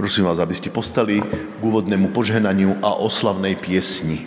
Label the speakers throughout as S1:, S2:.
S1: Poprosím vás, aby ste povstali k úvodnému požehnaniu a oslavnej piesni.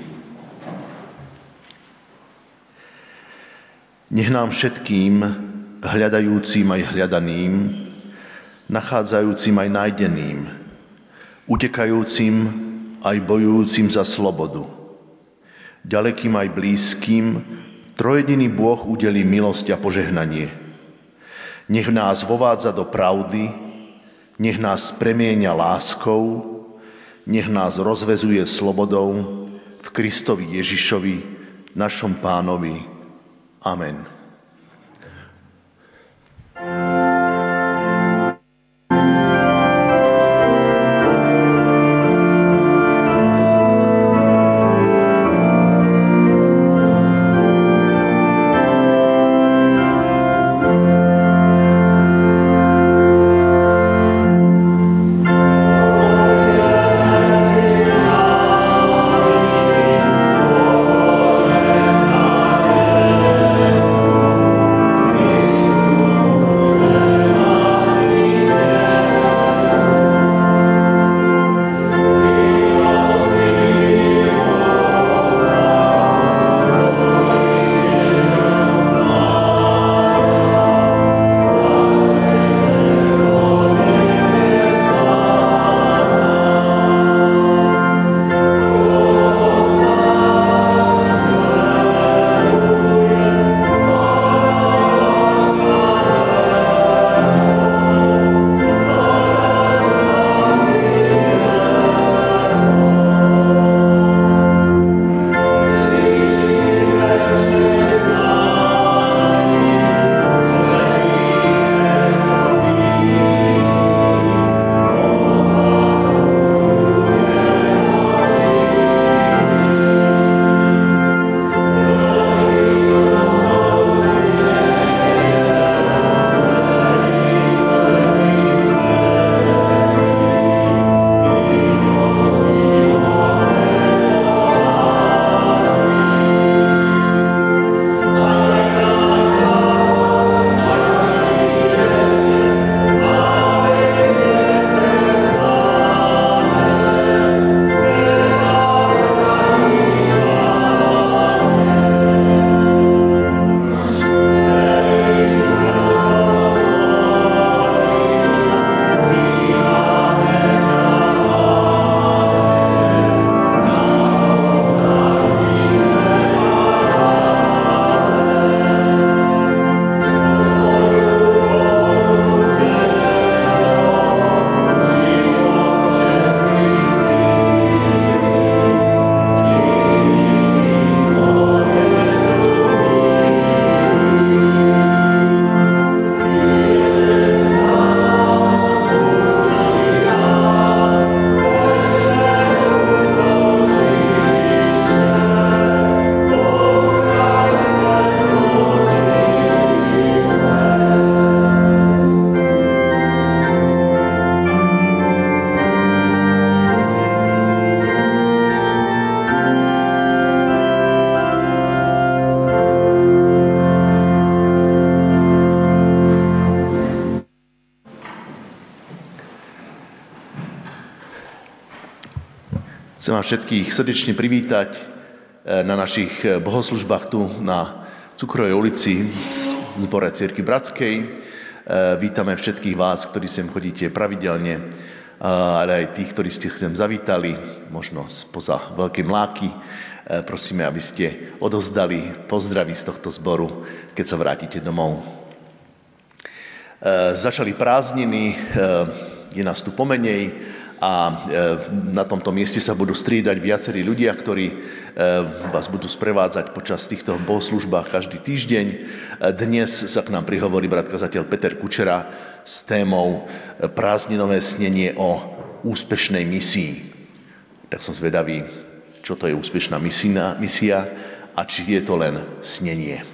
S1: Nech nám všetkým, hľadajúcim aj hľadaným, nachádzajúcim aj nájdeným, utekajúcim aj bojujúcim za slobodu, ďalekým aj blízkym, trojediný Boh udelí milosť a požehnanie. Nech nás vovádza do pravdy, nech nás premieňa láskou, nech nás rozvezuje slobodou v Kristovi Ježišovi, našom Pánovi. Amen. Chcem vás všetkých srdečne privítať na našich bohoslužbách tu na Cukrovej ulici v zbore Cirkvi Bratskej. Vítame všetkých vás, ktorí sem chodíte pravidelne, ale aj tých, ktorí ste sem zavítali, možno spoza Veľkej Mláky. Prosíme, aby ste odovzdali pozdravy z tohto zboru, keď sa vrátite domov. Začali prázdniny, je nás tu pomenej, a na tomto mieste sa budú striedať viacerí ľudia, ktorí vás budú sprevádzať počas týchto bohoslužbách každý týždeň. Dnes sa k nám prihovorí brat kazateľ Peter Kučera s témou prázdninové snenie o úspešnej misii. Tak som zvedavý, čo to je úspešná misia a či je to len snenie.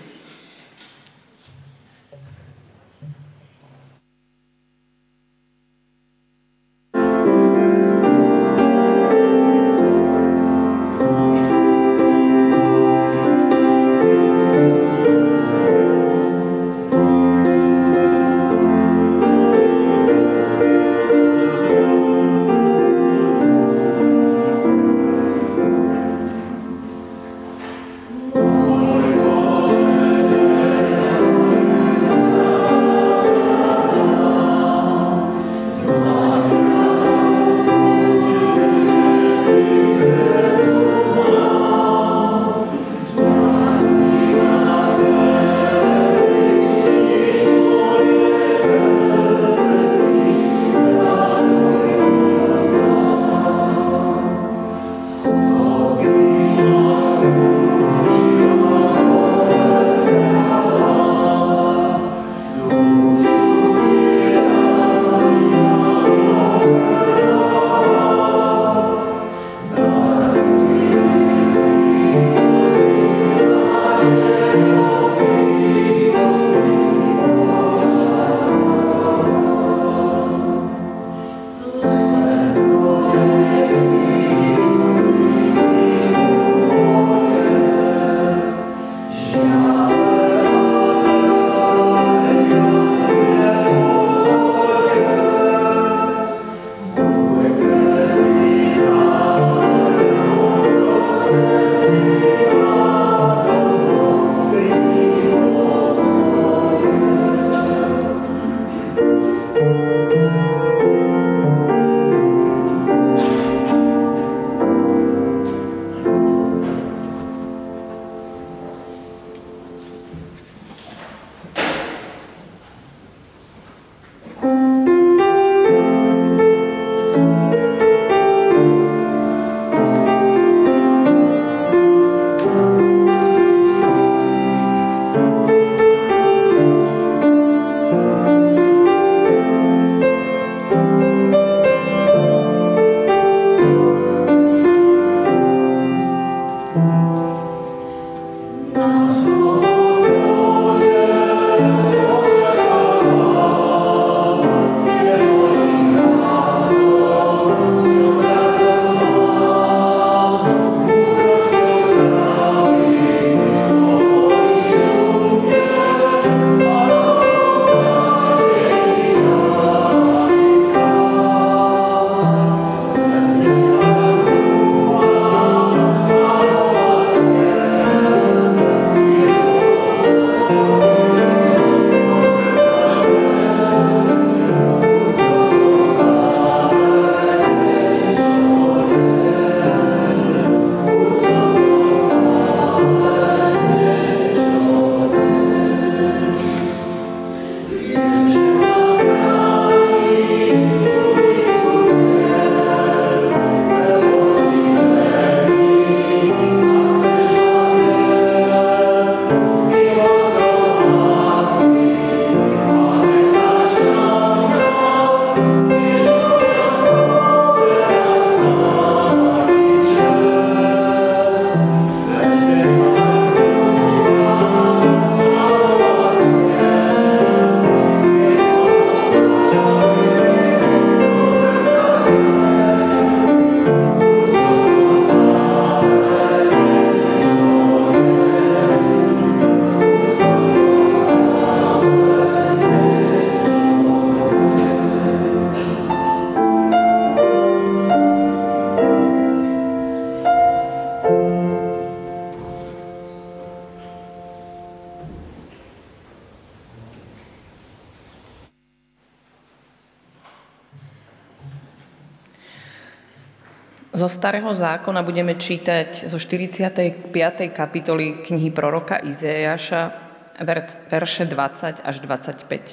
S2: Zo Starého zákona budeme čítať zo 45. kapitoly knihy proroka Izaiáša, verše 20 až 25.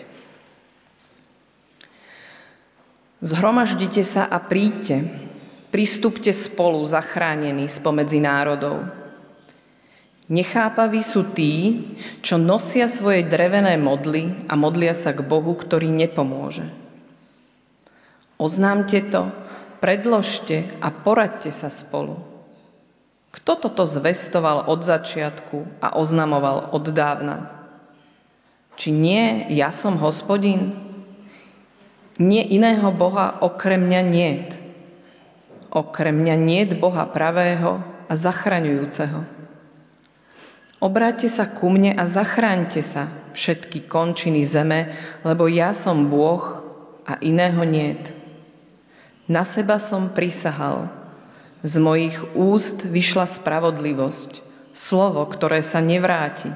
S2: Zhromaždite sa a príďte, pristúpte spolu zachránení spomedzi národov. Nechápaví sú tí, čo nosia svoje drevené modly a modlia sa k Bohu, ktorý nepomôže. Oznámte to, predložte a poraďte sa spolu. Kto toto zvestoval od začiatku a oznamoval od dávna? Či nie ja som Hospodin? Nie iného Boha okrem mňa niet. Okrem mňa niet Boha pravého a zachraňujúceho. Obráťte sa ku mne a zachráňte sa, všetky končiny zeme, lebo ja som Bôh a iného niet. Na seba som prisahal, z mojich úst vyšla spravodlivosť, slovo, ktoré sa nevráti.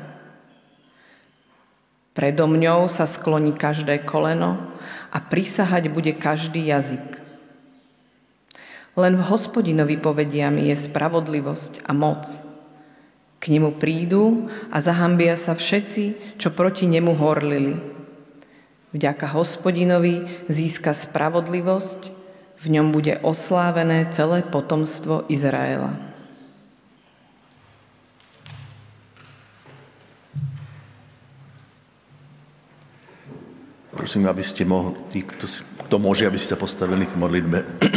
S2: Predo mňou sa skloní každé koleno a prisahať bude každý jazyk. Len v Hospodinovi povedia mi je spravodlivosť a moc. K nemu prídu a zahambia sa všetci, čo proti nemu horlili. Vďaka Hospodinovi získa spravodlivosť, v ňom bude oslávené celé potomstvo Izraela.
S1: Prosím, aby ste mohli, kto môže, aby ste sa postavili k modlitbe.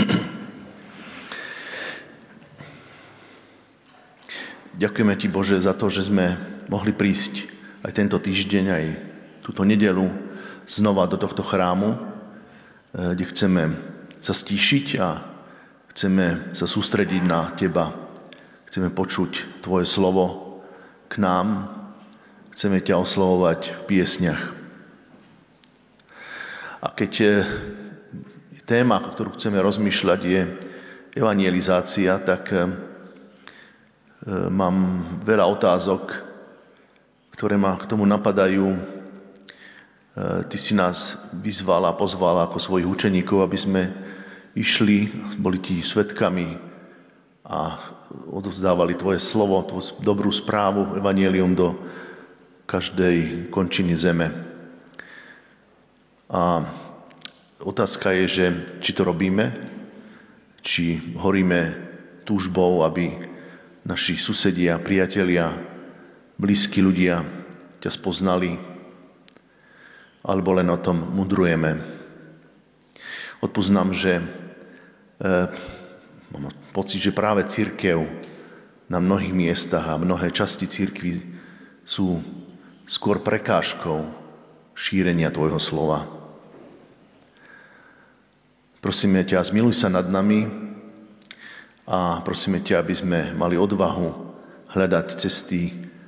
S1: Ďakujeme Ti, Bože, za to, že sme mohli prísť aj tento týždeň, aj túto nedeľu znova do tohto chrámu, kde chceme sa stíšiť a chceme sa sústrediť na Teba. Chceme počuť Tvoje slovo k nám. Chceme ťa oslovovať v piesňach. A keď téma, ktorú chceme rozmýšľať, je evangelizácia, tak mám veľa otázok, ktoré ma k tomu napadajú. Ty si nás vyzval a pozval ako svojich učeníkov, aby sme išli, boli Ti svedkami a odovzdávali Tvoje slovo, Tvoju dobrú správu, evanjelium do každej končiny zeme. A otázka je, že či to robíme, či horíme túžbou, aby naši susedia, priatelia, blízki ľudia ťa spoznali, alebo len o tom mudrujeme. Odpusť nám, že mám pocit, že práve cirkev na mnohých miestach a mnohé časti cirkvi sú skôr prekážkou šírenia Tvojho slova. Prosíme ťa, zmiluj sa nad nami a prosíme ťa, aby sme mali odvahu hľadať cesty,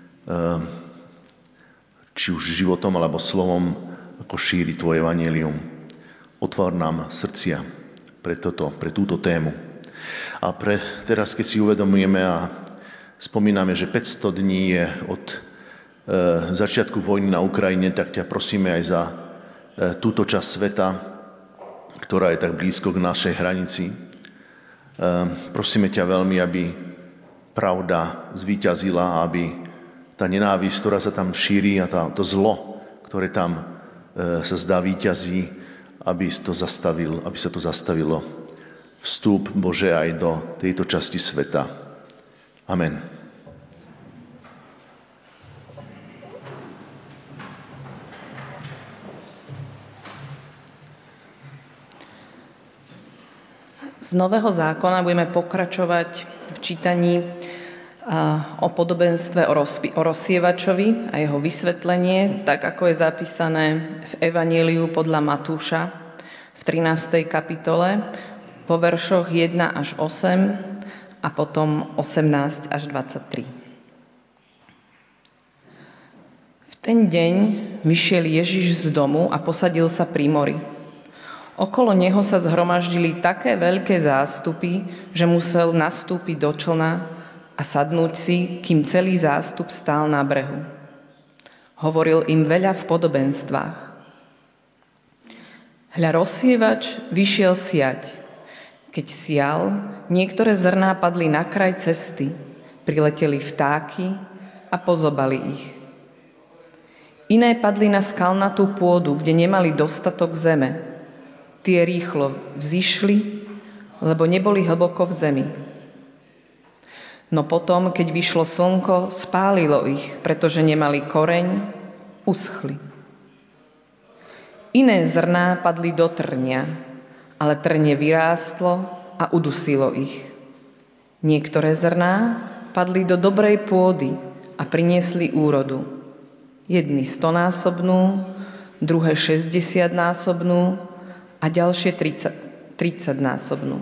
S1: či už životom alebo slovom, ako šíriť Tvoje evanjelium. Otvor nám srdcia pre túto tému. A teraz, keď si uvedomujeme a spomíname, že 500 dní je od začiatku vojny na Ukrajine, tak ťa prosíme aj za túto časť sveta, ktorá je tak blízko k našej hranici. Prosíme ťa veľmi, aby pravda zvíťazila, aby tá nenávisť, ktorá sa tam šíri a to zlo, ktoré tam sa zdá víťazí, aby sa to zastavilo. Vstúp, Bože, aj do tejto časti sveta. Amen.
S2: Z Nového zákona budeme pokračovať v čítaní o podobenstve o rozsievačovi a jeho vysvetlenie, tak ako je zapísané v Evanjeliu podľa Matúša v 13. kapitole po veršoch 1 až 8 a potom 18 až 23. V ten deň vyšiel Ježiš z domu a posadil sa pri mori. Okolo neho sa zhromaždili také veľké zástupy, že musel nastúpiť do člna a sadnúť si, kým celý zástup stál na brehu. Hovoril im veľa v podobenstvách. Hľa, rozsievač vyšiel siať. Keď sial, niektoré zrná padli na kraj cesty, prileteli vtáky a pozobali ich. Iné padli na skalnatú pôdu, kde nemali dostatok zeme. Tie rýchlo vzišli, lebo neboli hlboko v zemi. No potom, keď vyšlo slnko, spálilo ich, pretože nemali koreň, uschli. Iné zrná padli do trňa, ale trnie vyrástlo a udusilo ich. Niektoré zrná padli do dobrej pôdy a priniesli úrodu. Jedni 100-násobnú, druhé 60-násobnú a ďalšie 30-násobnú.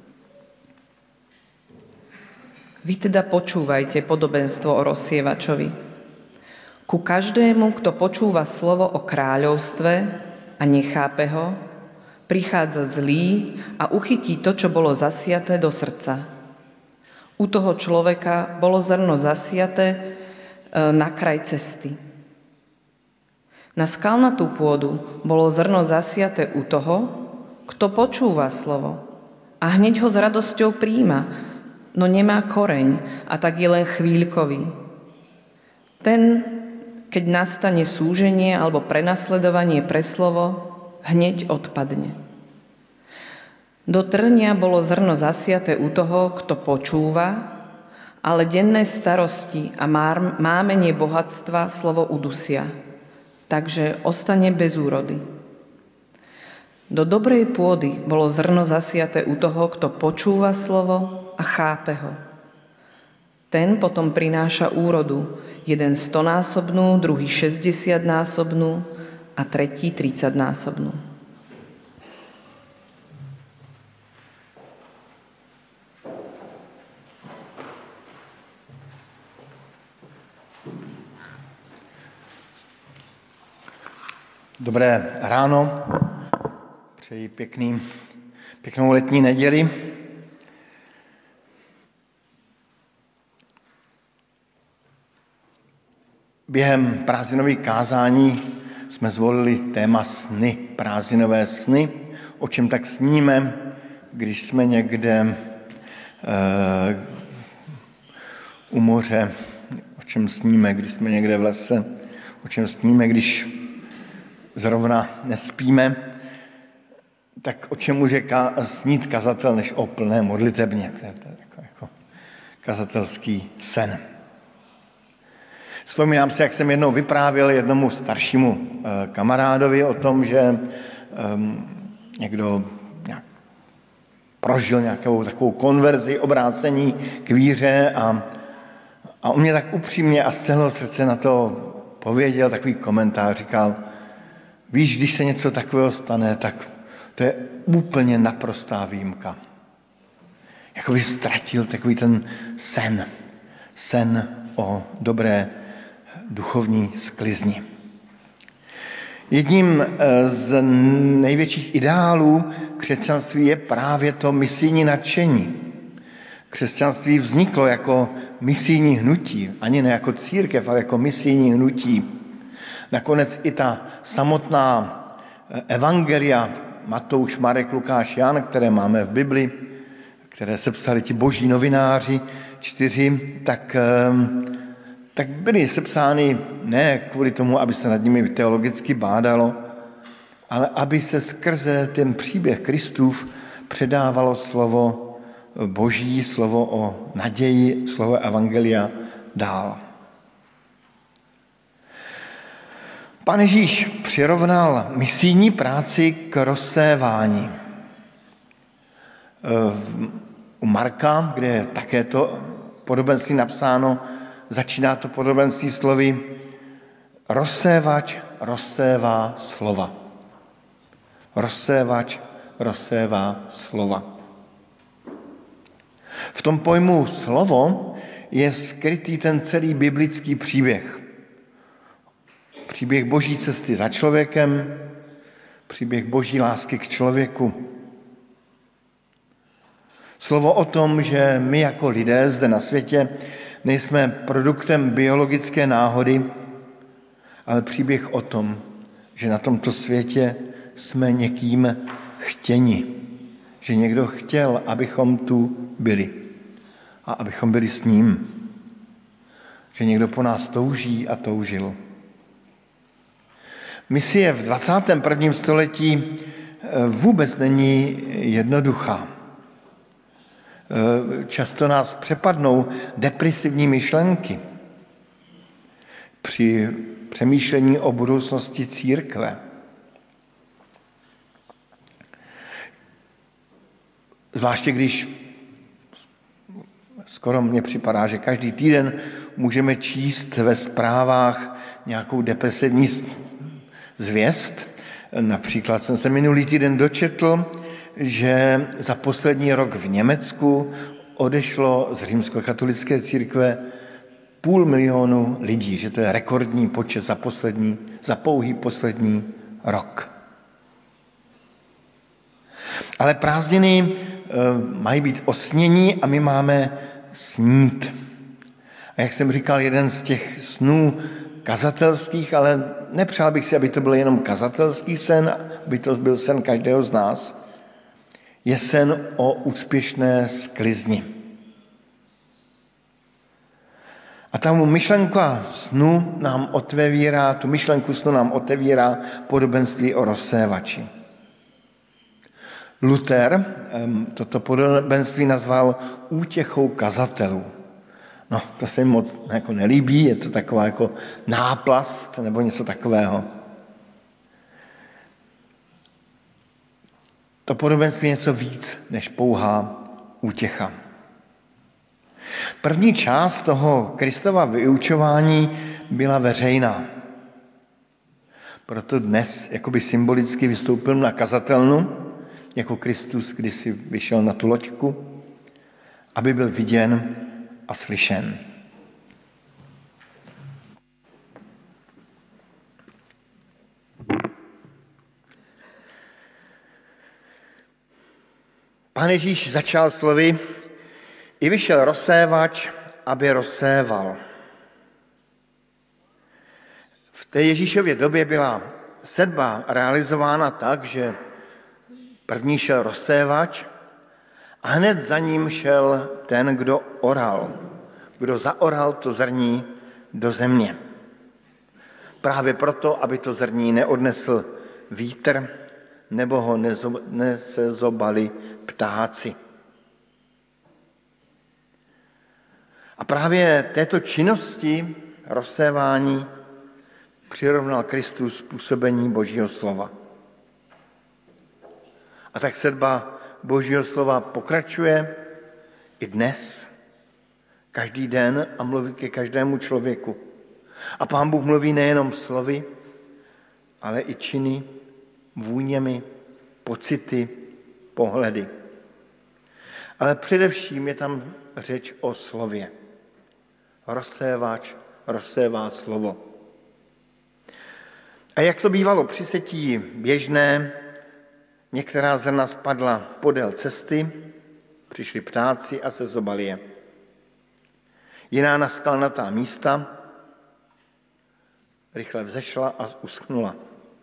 S2: Vy teda počúvajte podobenstvo o rozsievačovi. Ku každému, kto počúva slovo o kráľovstve a nechápe ho, prichádza zlý a uchytí to, čo bolo zasiaté do srdca. U toho človeka bolo zrno zasiaté na kraj cesty. Na skalnatú pôdu bolo zrno zasiaté u toho, kto počúva slovo a hneď ho s radosťou prijíma, no nemá koreň a tak je len chvíľkový. Ten, keď nastane súženie alebo prenasledovanie pre slovo, hneď odpadne. Do trnia bolo zrno zasiaté u toho, kto počúva, ale denné starosti a mámenie bohatstva slovo udusia, takže ostane bez úrody. Do dobrej pôdy bolo zrno zasiaté u toho, kto počúva slovo a chápe ho. Ten potom prináša úrodu, jeden 100-násobnú, druhý 60-násobnú a tretí 30-násobnú.
S3: Dobré ráno, přeji pěknou letní neděli. Během prázdninových kázání jsme zvolili téma sny, prázdninové sny, o čem tak sníme, když jsme někde u moře, o čem sníme, když jsme někde v lese, o čem sníme, když zrovna nespíme, tak o čem může snít kazatel, než o plné modlitebně. To je jako kazatelský sen. Vzpomínám si, jak jsem jednou vyprávěl jednomu staršímu kamarádovi o tom, že někdo prožil nějakou takovou konverzi, obrácení k víře a on mě tak upřímně a z celého srdce na to pověděl takový komentář, říkal, víš, když se něco takového stane, tak to je úplně naprostá výjimka. Jakoby ztratil takový ten sen o dobré duchovní sklizni. Jedním z největších ideálů křesťanství je právě to misijní nadšení. Křesťanství vzniklo jako misijní hnutí, ani ne jako církev, ale jako misijní hnutí. Nakonec i ta samotná evangelia Matouš, Marek, Lukáš, Jan, které máme v Bibli, které sepsali ti boží novináři, 4, tak byly sepsány ne kvůli tomu, aby se nad nimi teologicky bádalo, ale aby se skrze ten příběh Kristův předávalo slovo boží, slovo o naději, slovo evangelia dál. Pán Ježíš přirovnal misijní práci k rozsévání. U Marka, kde je také to podobenství napsáno, začíná to podobenství slovy rozsévač rozsévá slova. Rozsévač rozsévá slova. V tom pojmu slovo je skrytý ten celý biblický příběh. Příběh boží cesty za člověkem, příběh boží lásky k člověku. Slovo o tom, že my jako lidé zde na světě nejsme produktem biologické náhody, ale příběh o tom, že na tomto světě jsme někým chtěni, že někdo chtěl, abychom tu byli a abychom byli s ním. Že někdo po nás touží a toužil. Misie v 21. století vůbec není jednoduchá. Často nás přepadnou depresivní myšlenky při přemýšlení o budoucnosti církve. Zvláště když skoro mně připadá, že každý týden můžeme číst ve zprávách nějakou depresivní zvěst. Například jsem se minulý týden dočetl, že za poslední rok v Německu odešlo z římskokatolické církve 500 000 lidí, že to je rekordní počet za pouhý poslední rok. Ale prázdniny mají být osnění a my máme snít. A jak jsem říkal, jeden z těch snů kazatelských, ale nepřál bych si, aby to byl jenom kazatelský sen, aby to byl sen každého z nás, je sen o úspěšné sklizni. A ta myšlenka snu nám otevírá podobenství o rozsévači. Luther toto podobenství nazval útěchou kazatelů. No, to se mi moc jako nelíbí, je to taková jako náplast nebo něco takového. To podobenství je něco víc než pouhá útěcha. První část toho Kristova vyučování byla veřejná. Proto dnes jakoby symbolicky vystoupil na kazatelnu, jako Kristus kdysi vyšel na tu loďku, aby byl viděn a slyšen. Pán Ježíš začal slovy: I vyšel rozsévač, aby rozséval. V té Ježíšově době byla setba realizována tak, že první šel rozsévač a hned za ním šel ten, kdo oral, kdo zaoral to zrní do země. Právě proto, aby to zrní neodnesl vítr nebo ho nezobali ptáci. A právě této činnosti rozsévání přirovnal Kristus působení Božího slova. A tak setba Božího slova pokračuje i dnes, každý den a mluví ke každému člověku. A Pán Bůh mluví nejenom slovy, ale i činy, vůněmi, pocity, pohledy. Ale především je tam řeč o slově. Rozsévač rozsévá slovo. A jak to bývalo při setí běžné, některá zrna spadla podél cesty, přišli ptáci a sezobali je. Jiná na skalnatá místa rychle vzešla a uschnula.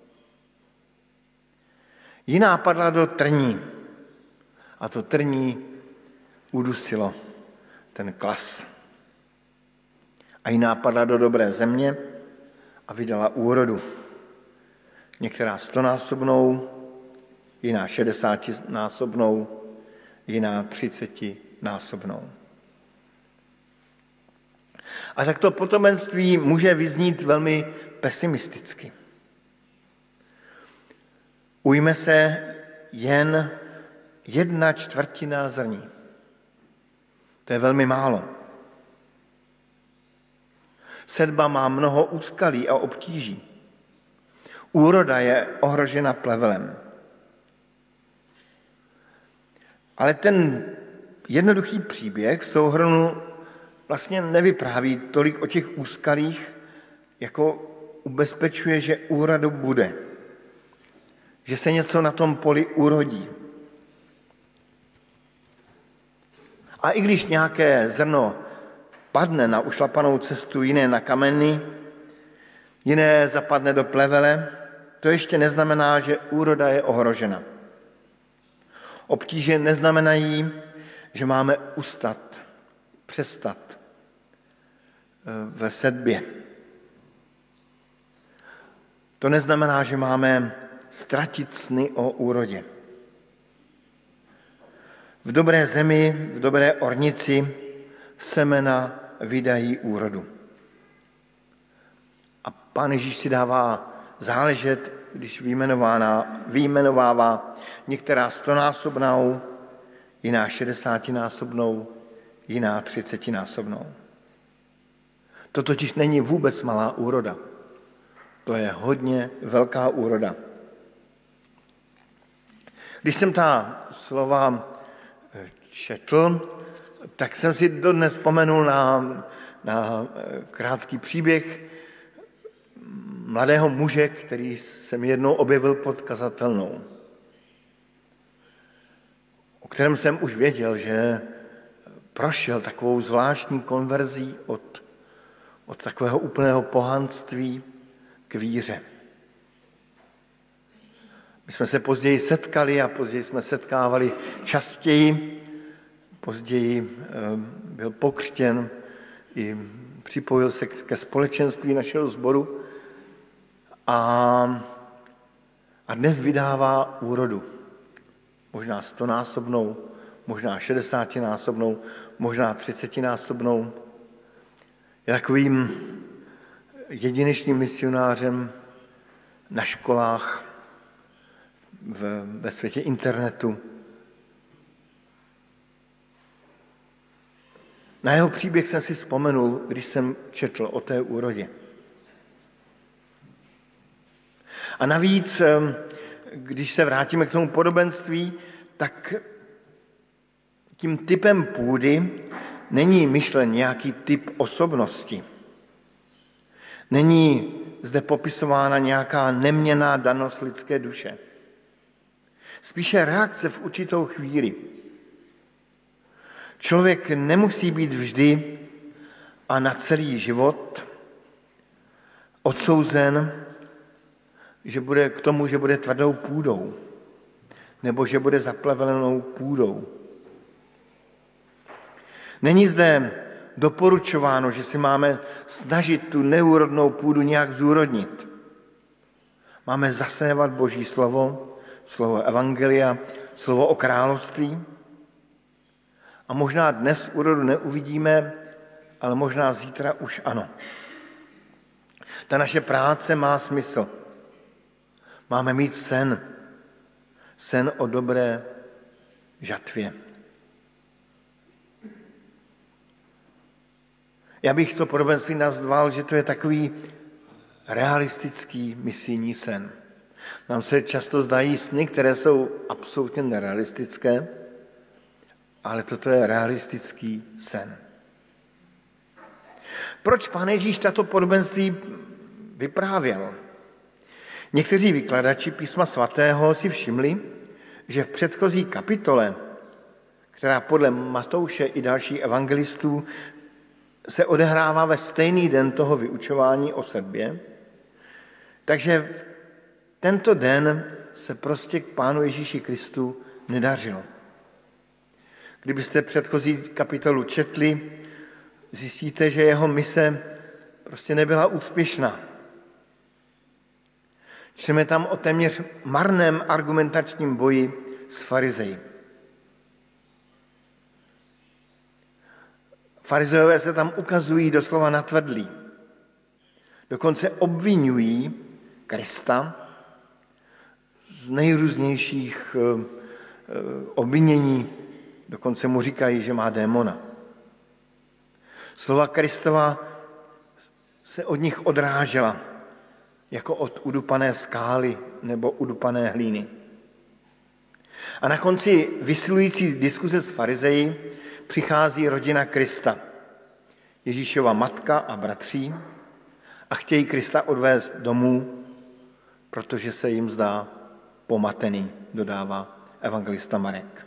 S3: Jiná padla do trní a to trní udusilo ten klas. A jiná padla do dobré země a vydala úrodu. Některá 100násobnou, jiná 60násobnou, jiná 30násobnou. A tak to potomenství může vyznít velmi pesimisticky. Ujme se jen 1/4 zrní. To je velmi málo. Setba má mnoho úskalí a obtíží. Úroda je ohrožena plevelem. Ale ten jednoduchý příběh v souhrnu vlastně nevypráví tolik o těch úskalích, jako ubezpečuje, že úroda bude. Že se něco na tom poli urodí. A i když nějaké zrno padne na ušlapanou cestu, jiné na kameny, jiné zapadne do plevele, to ještě neznamená, že úroda je ohrožena. Obtíže neznamenají, že máme přestat ve sedbě. To neznamená, že máme ztratit sny o úrodě. V dobré zemi, v dobré ornici semena vydají úrodu. A Pán Ježíš si dává záležet, když vyjmenovává některá 100násobnou, jiná 60násobnou, jiná 30násobnou. To totiž není vůbec malá úroda. To je hodně velká úroda. Když jsem ta slova četl, tak jsem si dodnes vzpomenul na krátký příběh mladého muže, který jsem jednou objevil pod kazatelnou, o kterém jsem už věděl, že prošel takovou zvláštní konverzí od takového úplného pohanství k víře. My jsme se později setkali a později jsme setkávali častěji. Později byl pokřtěn i připojil se ke společenství našeho sboru a dnes vydává úrodu. Možná 100násobnou, možná 60násobnou, možná 30násobnou. Je takovým jedinečným misionářem na školách, ve světě internetu. Na jeho příběh jsem si vzpomenul, když jsem četl o té úrodě. A navíc, když se vrátíme k tomu podobenství, tak tím typem půdy není myšlen nějaký typ osobnosti. Není zde popisována nějaká neměnná danost lidské duše. Spíše reakce v určitou chvíli. Člověk nemusí být vždy a na celý život odsouzen, že bude k tomu, že bude tvrdou půdou, nebo že bude zaplevelenou půdou. Není zde doporučováno, že si máme snažit tu neúrodnou půdu nějak zúrodnit. Máme zasévat Boží slovo, slovo evangelia, slovo o království. A možná dnes úrodu neuvidíme, ale možná zítra už ano. Ta naše práce má smysl. Máme mít sen o dobré žatvě. Já bych to podobenství nazval, že to je takový realistický misijní sen. Nám se často zdají sny, které jsou absolutně nerealistické, ale toto je realistický sen. Proč Pán Ježíš tato podobenství vyprávěl? Někteří vykladači písma svatého si všimli, že v předchozí kapitole, která podle Matouše i dalších evangelistů se odehrává ve stejný den toho vyučování o sedbě, takže tento den se prostě k Pánu Ježíši Kristu nedařilo. Kdybyste předchozí kapitolu četli, zjistíte, že jeho mise prostě nebyla úspěšná. Čteme tam o téměř marném argumentačním boji s farizeji. Farizejové se tam ukazují doslova natvrdlí. Dokonce obvinují Krista z nejrůznějších obvinění. Dokonce mu říkají, že má démona. Slova Kristova se od nich odrážela, jako od udupané skály nebo udupané hlíny. A na konci vysilující diskuze s farizeji přichází rodina Krista, Ježíšova matka a bratří, a chtějí Krista odvést domů, protože se jim zdá pomatený, dodává evangelista Marek.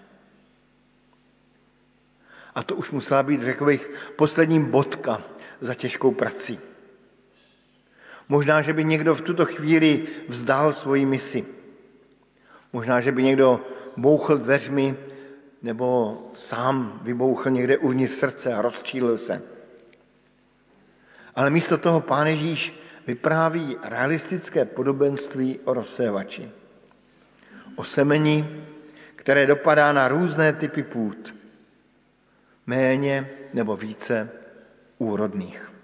S3: A to už musela být, řekl bych, poslední bodka za těžkou prací. Možná, že by někdo v tuto chvíli vzdal svoji misi. Možná, že by někdo bouchl dveřmi, nebo sám vybouchl někde uvnitř srdce a rozčílil se. Ale místo toho Pán Ježíš vypráví realistické podobenství o rozsévači. O semeni, které dopadá na různé typy půd. Méně nebo více úrodných.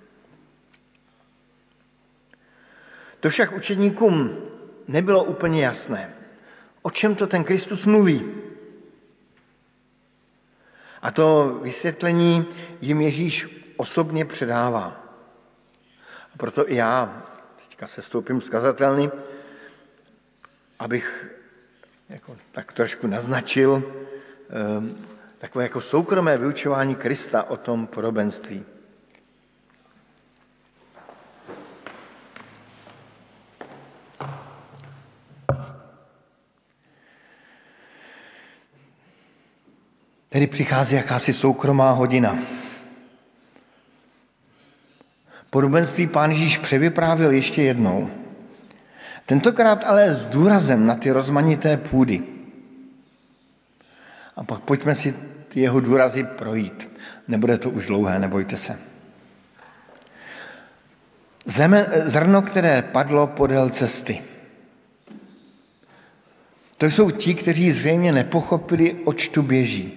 S3: To však učedníkům nebylo úplně jasné. O čem to ten Kristus mluví? A to vysvětlení jim Ježíš osobně předává. A proto i já teďka se stoupím z kazatelny, abych tak trošku naznačil takové jako soukromé vyučování Krista o tom podobenství. Tedy přichází jakási soukromá hodina. Podobenství Pán Ježíš převyprávěl ještě jednou. Tentokrát ale s důrazem na ty rozmanité půdy. A pak pojďme si ty jeho důrazy projít. Nebude to už dlouhé, nebojte se. Zrno, které padlo podél cesty. To jsou ti, kteří zřejmě nepochopili, oč tu běží.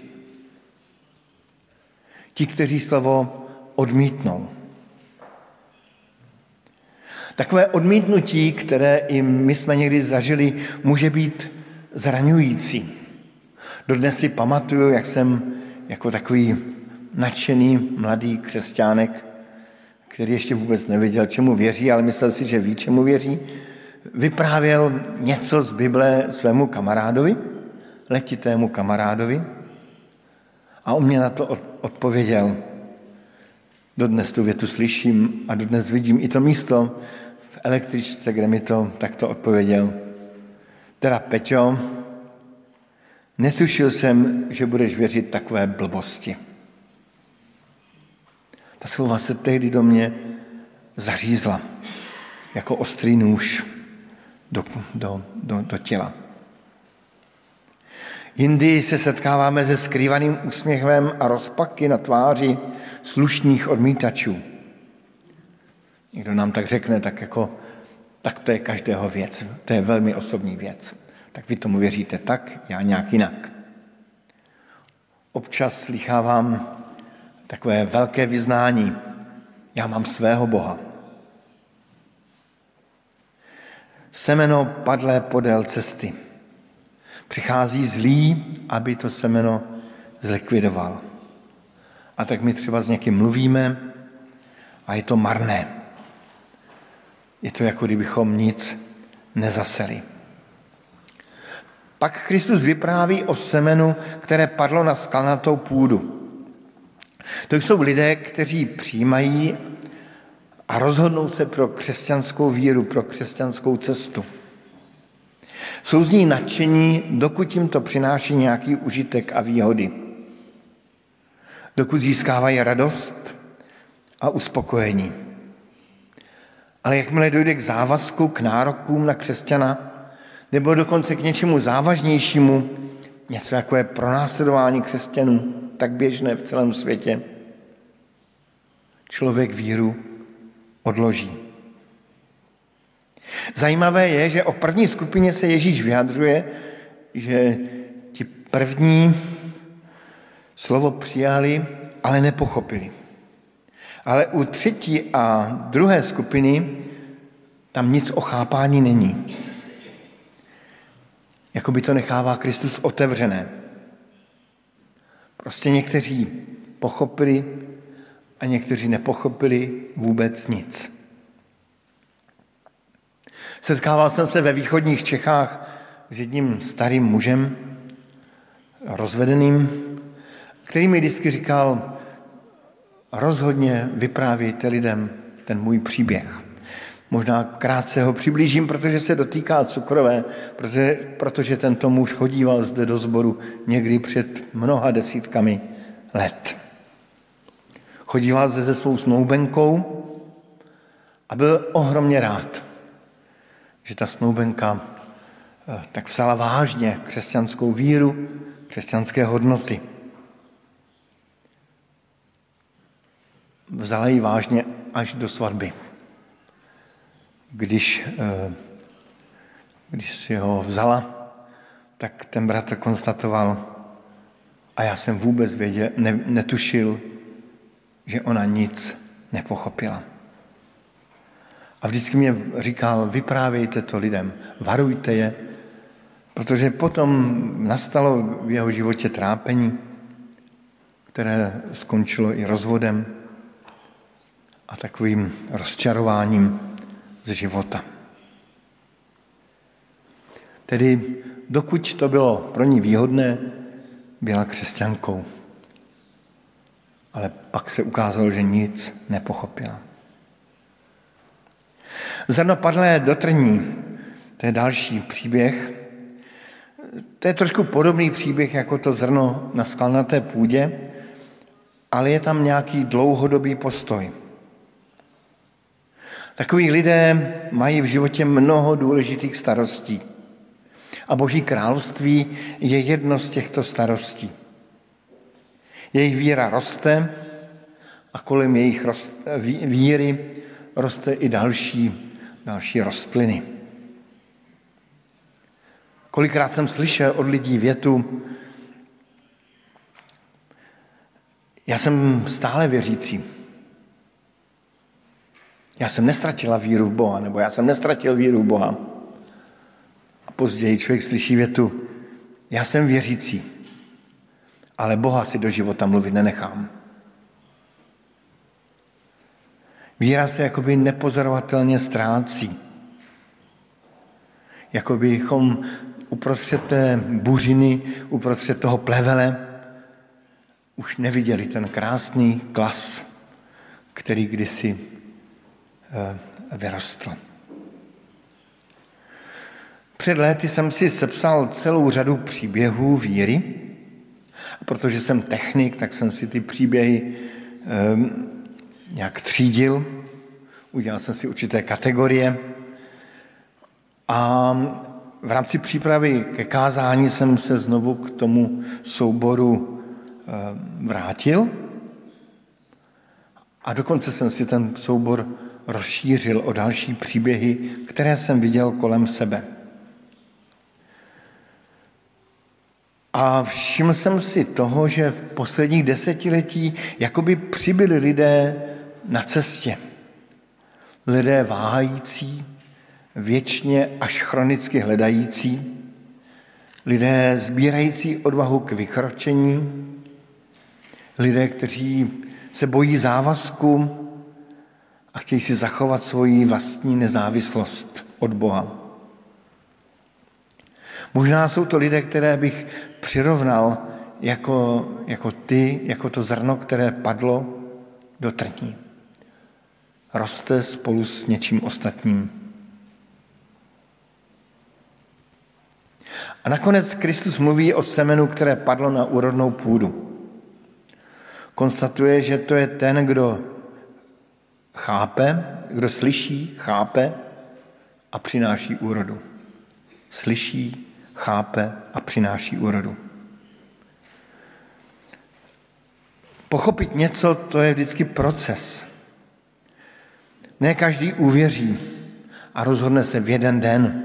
S3: Ti, kteří slovo odmítnou. Takové odmítnutí, které i my jsme někdy zažili, může být zraňující. Dodnes si pamatuju, jak jsem jako takový nadšený mladý křesťánek, který ještě vůbec nevěděl, čemu věří, ale myslel si, že ví, čemu věří, vyprávěl něco z Bible svému kamarádovi, letitému kamarádovi, a on mě na to odpověděl. Dodnes tu větu slyším a dodnes vidím i to místo v električce, kde mi to takto odpověděl. Teda Peťo, netušil jsem, že budeš věřit takové blbosti. Ta slova se tehdy do mě zařízla jako ostrý nůž do těla. Jindy se setkáváme se skrývaným úsměvem a rozpaky na tváři slušných odmítačů. Někdo nám tak řekne, tak to je každého věc, to je velmi osobní věc. Tak vy tomu věříte tak, já nějak jinak. Občas slýchávám takové velké vyznání, já mám svého Boha. Semeno padlé podél cesty. Přichází zlý, aby to semeno zlikvidoval. A tak my třeba s někým mluvíme a je to marné. Je to, jako kdybychom nic nezaseli. Pak Kristus vypráví o semenu, které padlo na skalnatou půdu. To jsou lidé, kteří přijímají a rozhodnou se pro křesťanskou víru, pro křesťanskou cestu. Jsou z ní nadšení, dokud jim to přináší nějaký užitek a výhody. Dokud získávají radost a uspokojení. Ale jakmile dojde k závazku, k nárokům na křesťana, nebo dokonce k něčemu závažnějšímu, něco jako je pronásledování křesťanů, tak běžné v celém světě, člověk víru odloží. Zajímavé je, že o první skupině se Ježíš vyjadřuje, že ti první slovo přijali, ale nepochopili. Ale u třetí a druhé skupiny tam nic o chápání není. Jakoby to nechává Kristus otevřené. Prostě někteří pochopili a někteří nepochopili vůbec nic. Setkával jsem se ve východních Čechách s jedním starým mužem, rozvedeným, který mi vždycky říkal, rozhodně vyprávějte lidem ten můj příběh. Možná krátce ho přiblížím, protože se dotýká cukrové, protože tento muž chodíval zde do sboru někdy před mnoha desítkami let. Chodíval zde se svou snoubenkou a byl ohromně rád, že ta snoubenka tak vzala vážně křesťanskou víru, křesťanské hodnoty. Vzala ji vážně až do svatby. Když si ho vzala, tak ten bratr konstatoval, a já jsem vůbec netušil, že ona nic nepochopila. A vždycky mě říkal, vyprávějte to lidem, varujte je, protože potom nastalo v jeho životě trápení, které skončilo i rozvodem a takovým rozčarováním z života. Tedy dokud to bylo pro ní výhodné, byla křesťankou. Ale pak se ukázalo, že nic nepochopila. Zrno padlé do trní, to je další příběh. To je trošku podobný příběh jako to zrno na skalnaté půdě, ale je tam nějaký dlouhodobý postoj. Takoví lidé mají v životě mnoho důležitých starostí. A Boží království je jedno z těchto starostí. Jejich víra roste a kolem jejich víry roste i další rostliny. Kolikrát jsem slyšel od lidí větu, já jsem stále věřící. Já jsem nestratila víru v Boha, nebo já jsem nestratil víru v Boha. A později člověk slyší větu, já jsem věřící, ale Boha si do života mluvit nenechám. Víra se jakoby nepozorovatelně ztrácí. Jakobychom uprostřed té buřiny, uprostřed toho plevele už neviděli ten krásný klas, který kdysi vyrostl. Před léty jsem si sepsal celou řadu příběhů víry. A protože jsem technik, tak jsem si ty příběhy nějak třídil. Udělal jsem si určité kategorie. A v rámci přípravy ke kázání jsem se znovu k tomu souboru vrátil. A dokonce jsem si ten soubor rozšířil o další příběhy, které jsem viděl kolem sebe. A všiml jsem si toho, že v posledních desetiletí jakoby přibyli lidé na cestě. Lidé váhající, věčně až chronicky hledající, lidé sbírající odvahu k vykročení, lidé, kteří se bojí závazku a chtějí si zachovat svoji vlastní nezávislost od Boha. Možná jsou to lidé, které bych přirovnal jako to zrno, které padlo do trní. Roste spolu s něčím ostatním. A nakonec Kristus mluví o semenu, které padlo na úrodnou půdu. Konstatuje, že to je ten, kdo chápe, kdo slyší, chápe a přináší úrodu. Slyší, chápe a přináší úrodu. Pochopit něco, to je vždycky proces. Ne každý uvěří a rozhodne se v jeden den.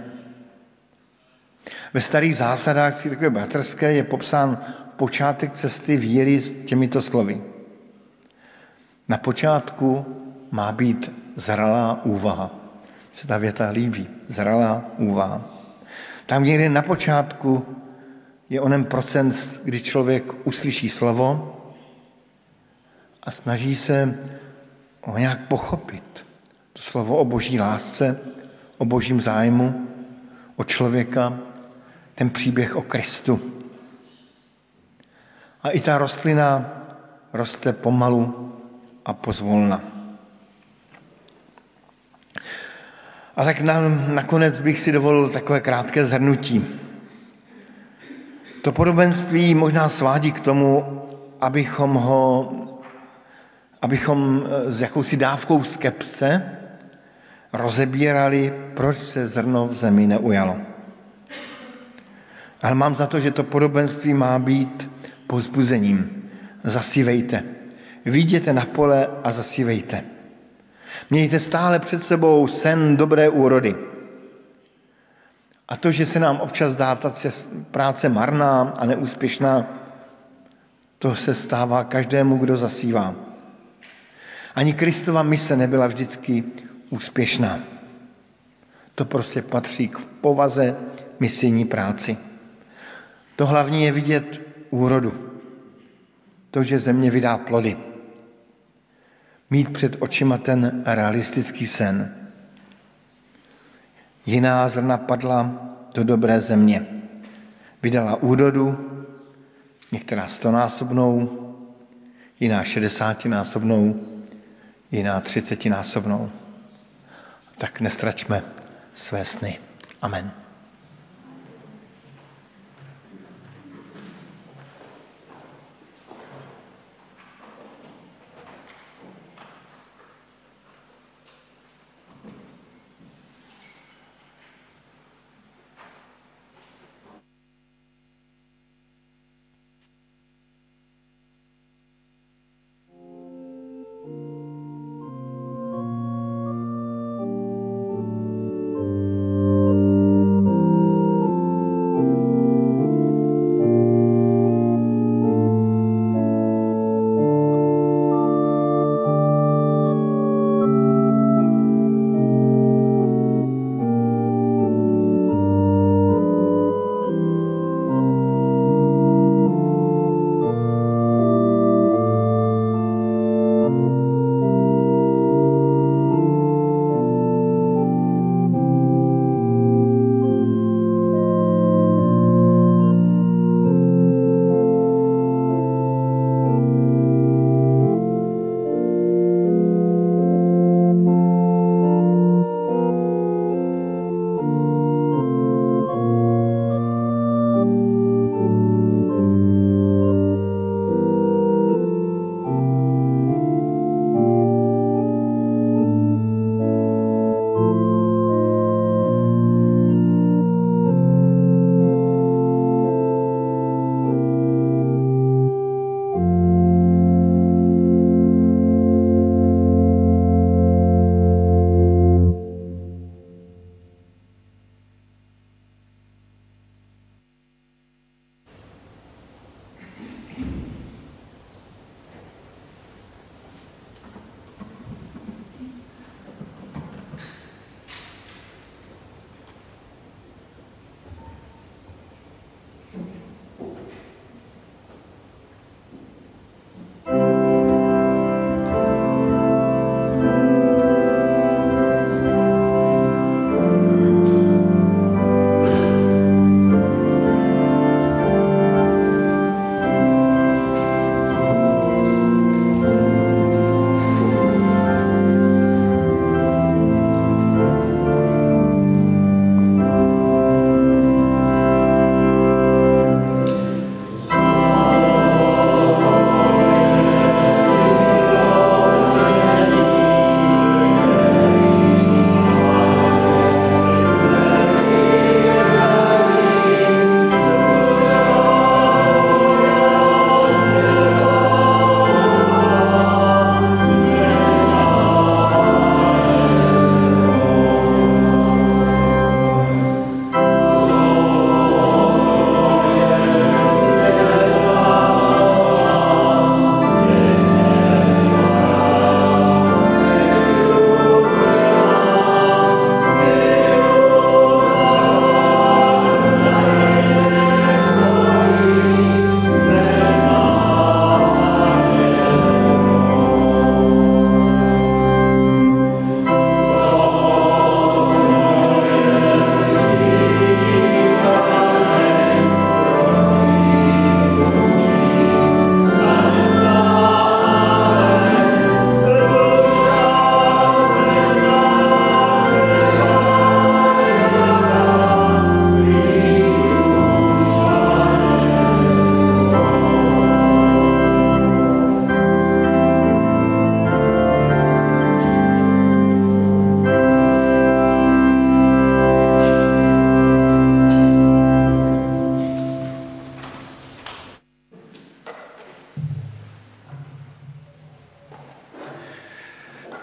S3: Ve starých zásadách církve bratrské je popsán počátek cesty víry s těmito slovy. Na počátku má být zralá úvaha. Se ta věta líbí. Zralá úvaha. Tam někde na počátku je onen procent, kdy člověk uslyší slovo a snaží se ho nějak pochopit. To slovo o boží lásce, o božím zájmu, o člověka, ten příběh o Kristu. A i ta rostlina roste pomalu a pozvolna. A tak nakonec bych si dovolil takové krátké shrnutí. To podobenství možná svádí k tomu, abychom s jakousi dávkou skepse rozebírali, proč se zrno v zemi neujalo. Ale mám za to, že to podobenství má být povzbuzením. Zasívejte. Vyjděte na pole a zasívejte. Mějte stále před sebou sen dobré úrody. A to, že se nám občas dá ta práce marná a neúspěšná, to se stává každému, kdo zasívá. Ani Kristova mise nebyla vždycky úspěšná. To prostě patří k povaze misijní práci. To hlavní je vidět úrodu. To, že země vydá plody. Mít před očima ten realistický sen. Jiná zrna padla do dobré země. Vydala úrodu, některá 100násobnou, jiná 60násobnou, jiná 30násobnou. Tak nestraťme své sny. Amen.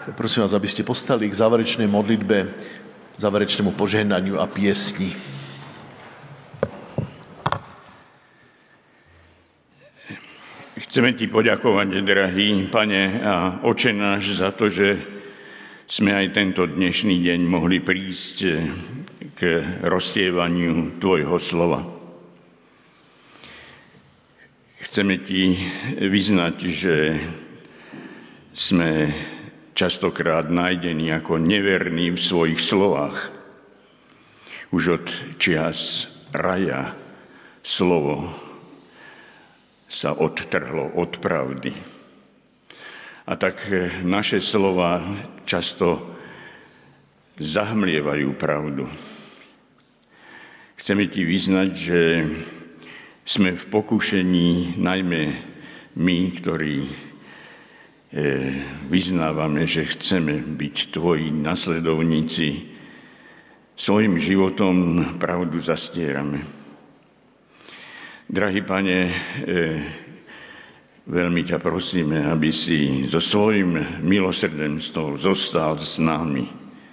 S1: Prosím vás, aby ste postali k záverečnej modlitbe, záverečnému požehnaniu a piesni.
S4: Chceme ti poďakovať, drahý Pane a Oče náš, za to, že sme aj tento dnešný deň mohli prísť k rozsievaniu tvojho slova. Chceme ti vyznať, že sme častokrát nájdení ako neverní v svojich slovách. Už od čias raja slovo sa odtrhlo od pravdy. A tak naše slova často zahmlievajú pravdu. Chceme ti vyznať, že sme v pokušení, najmä my, ktorí vyznávame, že chceme byť tvoji nasledovníci, svojim životom pravdu zastierame. Drahý Pane, veľmi ťa prosíme, aby si so svojím milosrdenstvom zostal s nami,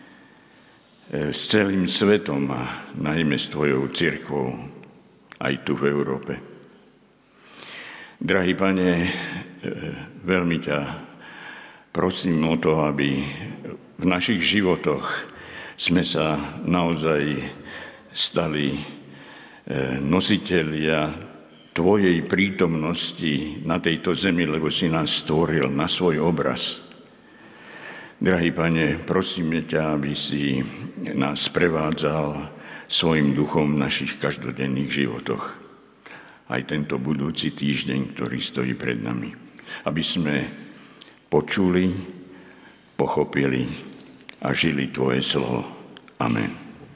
S4: s celým svetom a najmä s tvojou cirkvou aj tu v Európe. Drahý Pane, veľmi ťa prosím o to, aby v našich životoch sme sa naozaj stali nositelia tvojej prítomnosti na tejto zemi, lebo si nás stvoril na svoj obraz. Drahý Pane, prosíme ťa, aby si nás prevádzal svojim duchom v našich každodenných životoch. Aj tento budúci týždeň, ktorý stojí pred nami. Aby sme počuli, pochopili a žili tvoje slovo. Amen.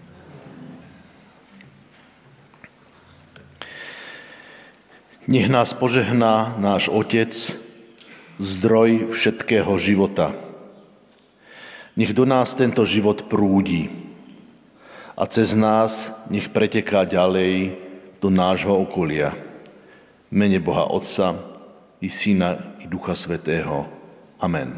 S1: Nech nás požehná náš Otec, zdroj všetkého života. Nech do nás tento život prúdi a cez nás nech preteká ďalej do nášho okolia. V mene Boha Otca i Syna i Ducha Svätého. Amen.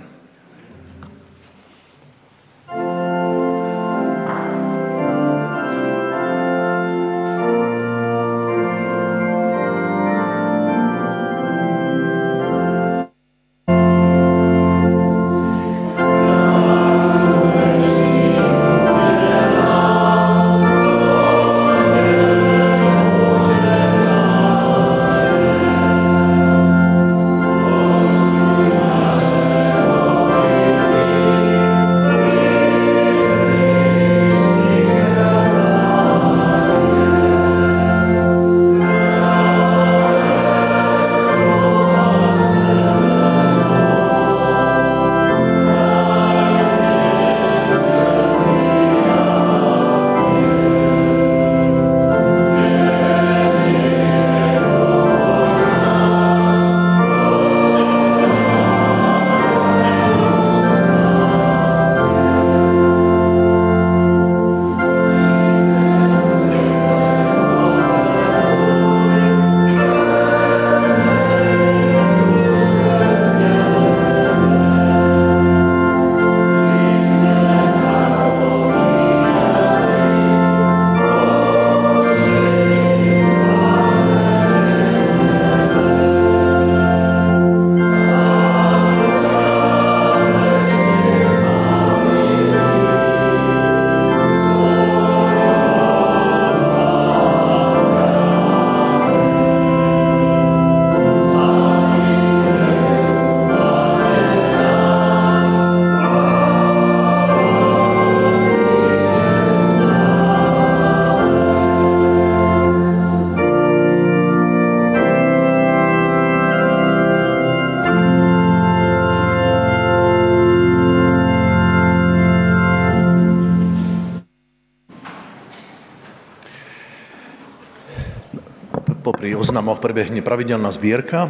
S1: Popri oznamoch prebehne pravidelná zbierka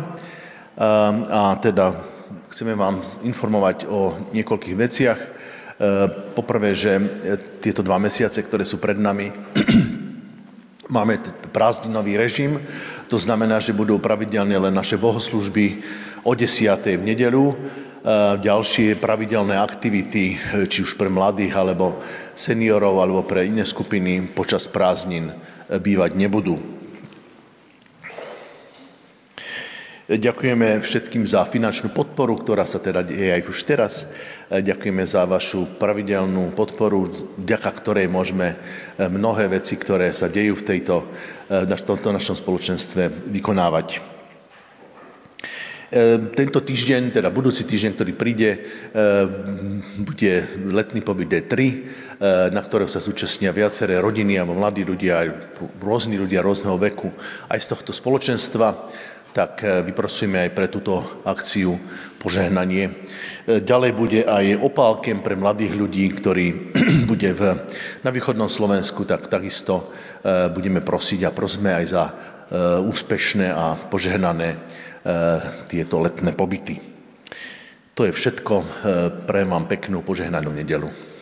S1: a teda chceme vám informovať o niekoľkých veciach. Poprvé, že tieto 2 mesiace, ktoré sú pred nami, máme prázdninový režim, To znamená, že budú pravidelne len naše bohoslužby o 10:00 v nedeľu. Ďalšie pravidelné aktivity, či už pre mladých, alebo seniorov, alebo pre iné skupiny počas prázdnin bývať nebudú. Ďakujeme všetkým za finančnú podporu, ktorá sa teda deje aj už teraz. Ďakujeme za vašu pravidelnú podporu, vďaka ktorej môžeme mnohé veci, ktoré sa dejú v tomto našom spoločenstve, vykonávať. Tento týždeň, teda budúci týždeň, ktorý príde, bude letný pobyt D3, na ktorého sa zúčastnia viaceré rodiny alebo mladí ľudia, aj rôzni ľudia rôzneho veku, aj z tohto spoločenstva. Tak vyprosujeme aj pre túto akciu požehnanie. Ďalej bude aj opálkem pre mladých ľudí, ktorý bude na východnom Slovensku, tak takisto budeme prosiť a prosíme aj za úspešné a požehnané tieto letné pobyty. To je všetko. Prajem vám peknú požehnanú nedeľu.